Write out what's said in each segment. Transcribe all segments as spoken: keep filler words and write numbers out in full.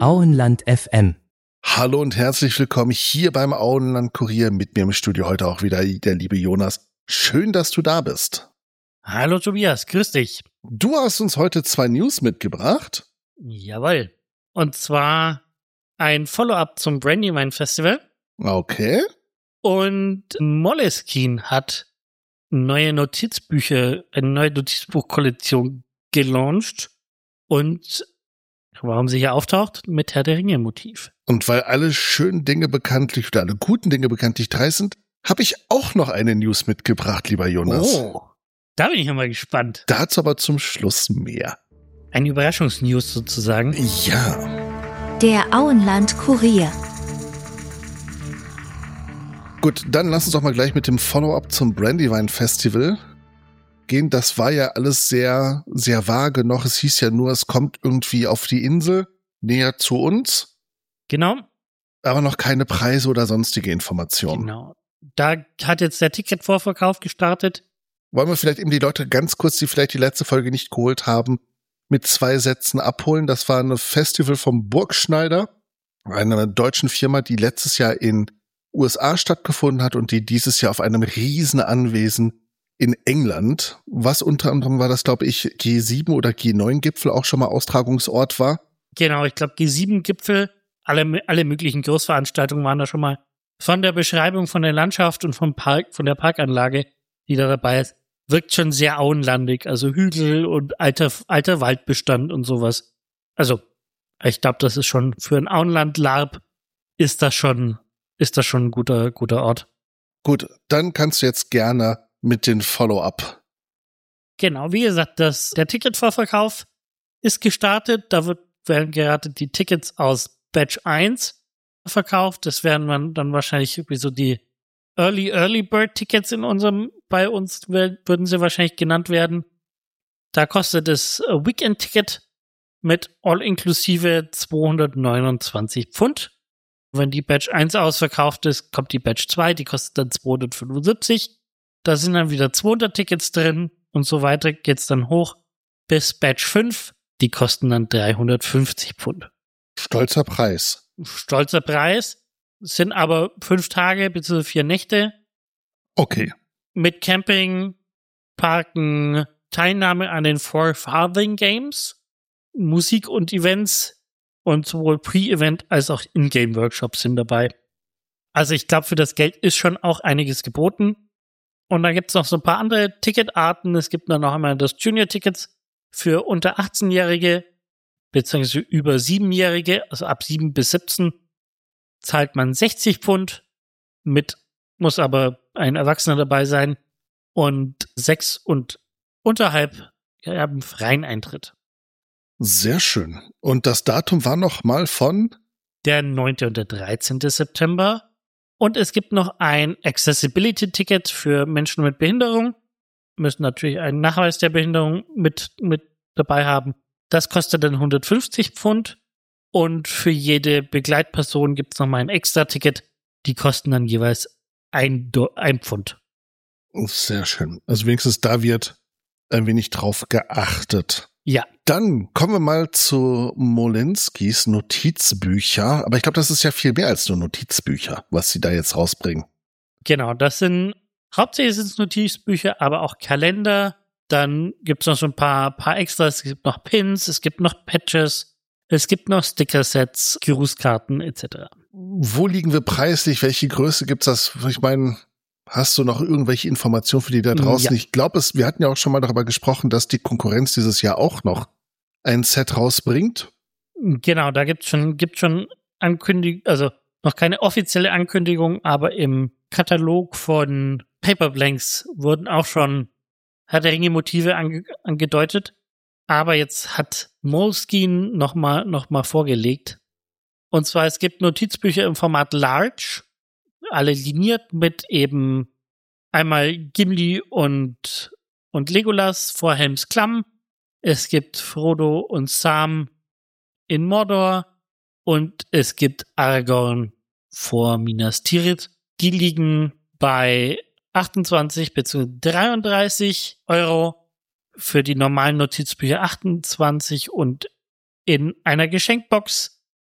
Auenland F M. Hallo und herzlich willkommen hier beim Auenland Kurier. Mit mir im Studio heute auch wieder der liebe Jonas. Schön, dass du da bist. Hallo Tobias, grüß dich. Du hast uns heute zwei News mitgebracht. Jawohl. Und zwar ein Follow-up zum Brandywine Festival. Okay. Und Moleskine hat neue Notizbücher, eine neue Notizbuchkollektion gelauncht. Und warum sie hier auftaucht? Mit Herr der Ringe-Motiv. Und weil alle schönen Dinge bekanntlich oder alle guten Dinge bekanntlich drei sind, habe ich auch noch eine News mitgebracht, lieber Jonas. Oh, da bin ich ja mal gespannt. Dazu aber zum Schluss mehr. Eine Überraschungsnews sozusagen. Ja. Der Auenland Kurier. Gut, dann lass uns doch mal gleich mit dem Follow-up zum Brandywine Festival gehen. Das war ja alles sehr, sehr vage noch. Es hieß ja nur, es kommt irgendwie auf die Insel, näher zu uns. Genau. Aber noch keine Preise oder sonstige Informationen. Genau. Da hat jetzt der Ticketvorverkauf gestartet. Wollen wir vielleicht eben die Leute ganz kurz, die vielleicht die letzte Folge nicht geholt haben, mit zwei Sätzen abholen? Das war ein Festival vom Burgschneider, einer deutschen Firma, die letztes Jahr in U S A stattgefunden hat und die dieses Jahr auf einem riesen Anwesen in England, was unter anderem war das, glaube ich, G sieben oder G neun Gipfel auch schon mal Austragungsort war. Genau, ich glaube G sieben Gipfel, alle, alle möglichen Großveranstaltungen waren da schon mal. Von der Beschreibung von der Landschaft und vom Park, von der Parkanlage, die da dabei ist, wirkt schon sehr auenlandig, also Hügel und alter, alter Waldbestand und sowas. Also, ich glaube, das ist schon für ein Auenland-Larp ist das schon, ist das schon ein guter, guter Ort. Gut, dann kannst du jetzt gerne mit den Follow-up. Genau, wie gesagt, das, der Ticketvorverkauf ist gestartet. Da wird, werden gerade die Tickets aus Batch eins verkauft. Das werden man dann wahrscheinlich wie so die Early, Early Bird Tickets in unserem, bei uns würden sie wahrscheinlich genannt werden. Da kostet das Weekend-Ticket mit all-inklusive zweihundertneunundzwanzig Pfund. Wenn die Batch eins ausverkauft ist, kommt die Batch zwei, die kostet dann zweihundertfünfundsiebzig. Da sind dann wieder zweihundert Tickets drin und so weiter geht's dann hoch bis Batch fünf. Die kosten dann dreihundertfünfzig Pfund. Stolzer Preis. Stolzer Preis. Sind aber fünf Tage bzw. vier Nächte. Okay. Mit Camping, Parken, Teilnahme an den Four Farthing Games, Musik und Events und sowohl Pre-Event als auch In-Game-Workshops sind dabei. Also ich glaube, für das Geld ist schon auch einiges geboten. Und dann gibt es noch so ein paar andere Ticketarten. Es gibt dann noch einmal das Junior-Tickets für unter achtzehnjährige beziehungsweise über siebenjährige, also ab sieben bis siebzehn, zahlt man sechzig Pfund, mit muss aber ein Erwachsener dabei sein und sechs und unterhalb ja, haben freien Eintritt. Sehr schön. Und das Datum war noch mal von? Der neunte und der dreizehnte September. Und es gibt noch ein Accessibility-Ticket für Menschen mit Behinderung. Müssen natürlich einen Nachweis der Behinderung mit, mit dabei haben. Das kostet dann hundertfünfzig Pfund. Und für jede Begleitperson gibt es nochmal ein Extra-Ticket. Die kosten dann jeweils ein, ein Pfund. Sehr schön. Also wenigstens da wird ein wenig drauf geachtet. Ja. Dann kommen wir mal zu Molenskis Notizbücher. Aber ich glaube, das ist ja viel mehr als nur Notizbücher, was sie da jetzt rausbringen. Genau, das sind hauptsächlich sind es Notizbücher, aber auch Kalender. Dann gibt es noch so ein paar, paar Extras. Es gibt noch Pins, es gibt noch Patches. Es gibt noch Sticker-Sets, Grußkarten et cetera. Wo liegen wir preislich? Welche Größe gibt's das? Ich meine, hast du noch irgendwelche Informationen für die da draußen? Ja. Ich glaube, es, wir hatten ja auch schon mal darüber gesprochen, dass die Konkurrenz dieses Jahr auch noch ein Set rausbringt. Genau, da gibt's schon, gibt schon Ankündigung, also noch keine offizielle Ankündigung, aber im Katalog von Paperblanks wurden auch schon Herr der Ringe Motive ange, angedeutet. Aber jetzt hat Moleskine nochmal noch mal vorgelegt. Und zwar, es gibt Notizbücher im Format Large, alle liniert mit eben einmal Gimli und, und Legolas vor Helms Klamm. Es gibt Frodo und Sam in Mordor und es gibt Aragorn vor Minas Tirith. Die liegen bei achtundzwanzig bzw. dreiunddreißig Euro. Für die normalen Notizbücher achtundzwanzig und in einer Geschenkbox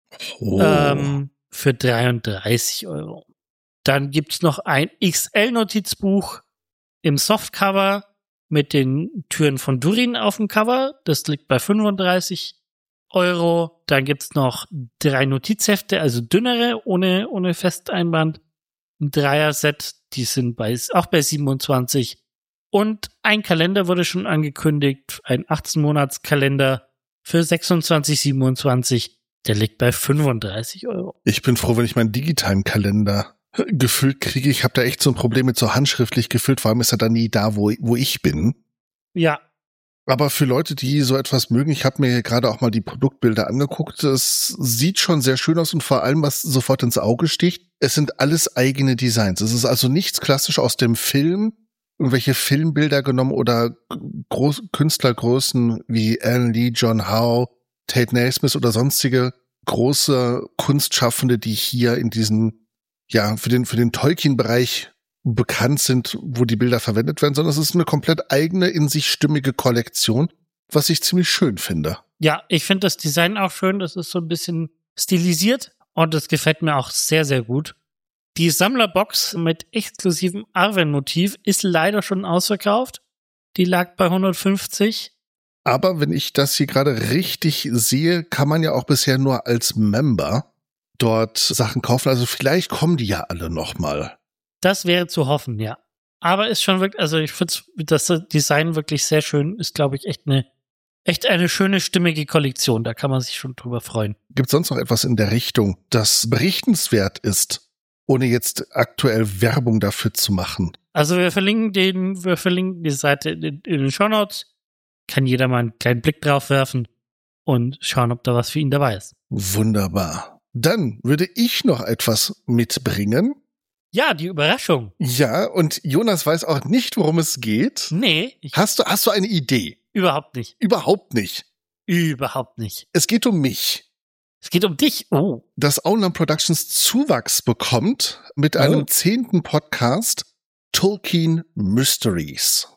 Oh. ähm, für dreiunddreißig Euro. Dann gibt's noch ein X L-Notizbuch im Softcover mit den Türen von Durin auf dem Cover. Das liegt bei fünfunddreißig Euro. Dann gibt's noch drei Notizhefte, also dünnere, ohne, ohne Festeinband. Ein Dreier-Set, die sind bei, auch bei siebenundzwanzig. Und ein Kalender wurde schon angekündigt, ein achtzehn-Monats-Kalender für sechsundzwanzig, siebenundzwanzig. Der liegt bei fünfunddreißig Euro. Ich bin froh, wenn ich meinen digitalen Kalender gefüllt kriege. Ich habe da echt so ein Problem mit so handschriftlich gefüllt, vor allem ist er dann nie da, wo, wo ich bin. Ja. Aber für Leute, die so etwas mögen, ich habe mir gerade auch mal die Produktbilder angeguckt, es sieht schon sehr schön aus und vor allem, was sofort ins Auge sticht, es sind alles eigene Designs. Es ist also nichts klassisch aus dem Film, irgendwelche Filmbilder genommen oder Groß- Künstlergrößen wie Alan Lee, John Howe, Tate Naismith oder sonstige große Kunstschaffende, die hier in diesen ja, für den, für den Tolkien-Bereich bekannt sind, wo die Bilder verwendet werden, sondern es ist eine komplett eigene, in sich stimmige Kollektion, was ich ziemlich schön finde. Ja, ich finde das Design auch schön. Das ist so ein bisschen stilisiert und das gefällt mir auch sehr, sehr gut. Die Sammlerbox mit exklusivem Arwen-Motiv ist leider schon ausverkauft. Die lag bei hundertfünfzig. Aber wenn ich das hier gerade richtig sehe, kann man ja auch bisher nur als Member dort Sachen kaufen. Also vielleicht kommen die ja alle noch mal. Das wäre zu hoffen, ja. Aber ist schon wirklich, also ich finde das Design wirklich sehr schön. Ist, glaube ich, echt eine, echt eine schöne, stimmige Kollektion. Da kann man sich schon drüber freuen. Gibt es sonst noch etwas in der Richtung, das berichtenswert ist, ohne jetzt aktuell Werbung dafür zu machen? Also wir verlinken den, wir verlinken die Seite in, in den Shownotes. Kann jeder mal einen kleinen Blick drauf werfen und schauen, ob da was für ihn dabei ist. Wunderbar. Dann würde ich noch etwas mitbringen. Ja, die Überraschung. Ja, und Jonas weiß auch nicht, worum es geht. Nee. Ich Hast du, hast du eine Idee? Überhaupt nicht. Überhaupt nicht. Überhaupt nicht. Es geht um mich. Es geht um dich. Oh. Dass Auenland Productions Zuwachs bekommt mit einem Oh. zehnten Podcast Tolkien Mysteries.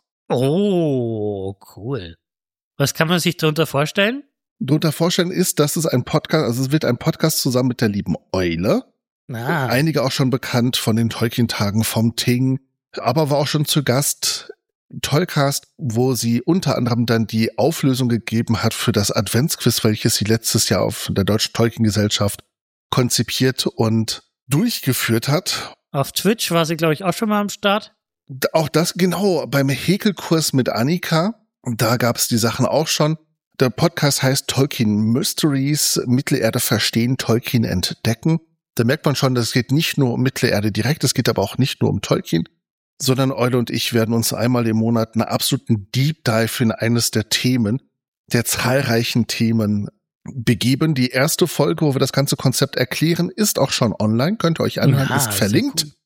Oh, cool. Was kann man sich darunter vorstellen? Darunter vorstellen ist, dass es ein Podcast, also es wird ein Podcast zusammen mit der lieben Eule. Ah. Einige auch schon bekannt von den Tolkien-Tagen vom Ting, aber war auch schon zu Gast Tollcast, wo sie unter anderem dann die Auflösung gegeben hat für das Adventsquiz, welches sie letztes Jahr auf der Deutschen Tolkien-Gesellschaft konzipiert und durchgeführt hat. Auf Twitch war sie, glaube ich, auch schon mal am Start. Auch das, genau, beim Häkelkurs mit Annika, da gab es die Sachen auch schon. Der Podcast heißt Tolkien Mysteries, Mittelerde verstehen, Tolkien entdecken. Da merkt man schon, das geht nicht nur um Mittelerde direkt, es geht aber auch nicht nur um Tolkien, sondern Eule und ich werden uns einmal im Monat einen absoluten Deep Dive in eines der Themen, der zahlreichen Themen begeben. Die erste Folge, wo wir das ganze Konzept erklären, ist auch schon online, könnt ihr euch anhören, Ja, ist verlinkt. sehr cool.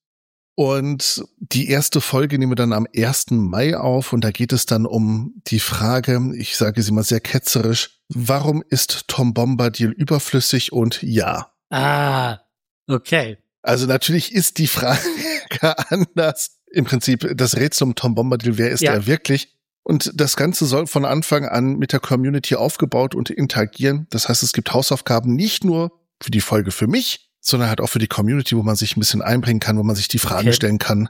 Und die erste Folge nehmen wir dann am ersten Mai auf und da geht es dann um die Frage, ich sage sie mal sehr ketzerisch, warum ist Tom Bombadil überflüssig und ja. Ah, okay. Also natürlich ist die Frage anders. Im Prinzip das Rätsel um Tom Bombadil, wer ist Ja. er wirklich? Und das Ganze soll von Anfang an mit der Community aufgebaut und interagieren. Das heißt, es gibt Hausaufgaben nicht nur für die Folge für mich, sondern halt auch für die Community, wo man sich ein bisschen einbringen kann, wo man sich die Fragen Okay. stellen kann.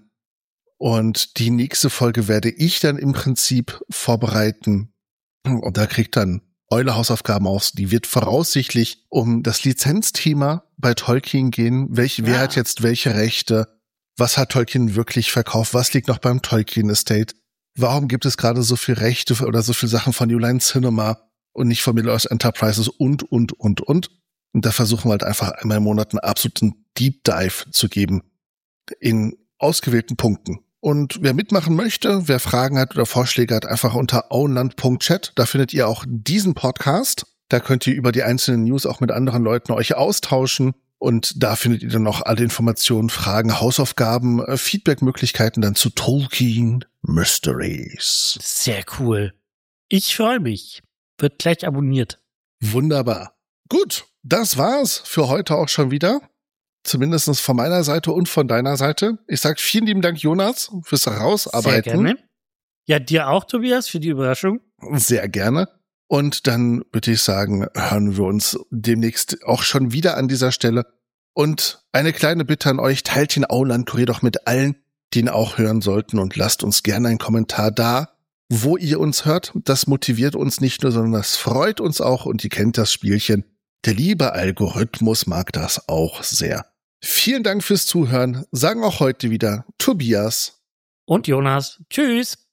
Und die nächste Folge werde ich dann im Prinzip vorbereiten. Und da kriegt dann Eule Hausaufgaben aus. Die wird voraussichtlich um das Lizenzthema bei Tolkien gehen. Welch, wer Ja. hat jetzt welche Rechte? Was hat Tolkien wirklich verkauft? Was liegt noch beim Tolkien Estate? Warum gibt es gerade so viel Rechte oder so viel Sachen von New Line Cinema und nicht von Middle-earth Enterprises und, und, und, und? Und da versuchen wir halt einfach einmal im Monat einen absoluten Deep Dive zu geben in ausgewählten Punkten. Und wer mitmachen möchte, wer Fragen hat oder Vorschläge hat, einfach unter auenland punkt chat. Da findet ihr auch diesen Podcast. Da könnt ihr über die einzelnen News auch mit anderen Leuten euch austauschen. Und da findet ihr dann auch alle Informationen, Fragen, Hausaufgaben, äh, Feedbackmöglichkeiten dann zu Tolkien Mysteries. Sehr cool. Ich freue mich. Wird gleich abonniert. Wunderbar. Gut, das war's für heute auch schon wieder. Zumindest von meiner Seite und von deiner Seite. Ich sag vielen lieben Dank, Jonas, fürs Herausarbeiten. Sehr gerne. Ja, dir auch, Tobias, für die Überraschung. Sehr gerne. Und dann würde ich sagen, hören wir uns demnächst auch schon wieder an dieser Stelle. Und eine kleine Bitte an euch, teilt den Auenland-Kurier doch mit allen, die ihn auch hören sollten, und lasst uns gerne einen Kommentar da, wo ihr uns hört. Das motiviert uns nicht nur, sondern das freut uns auch, und ihr kennt das Spielchen. Der liebe Algorithmus mag das auch sehr. Vielen Dank fürs Zuhören, sagen auch heute wieder Tobias und Jonas. Tschüss.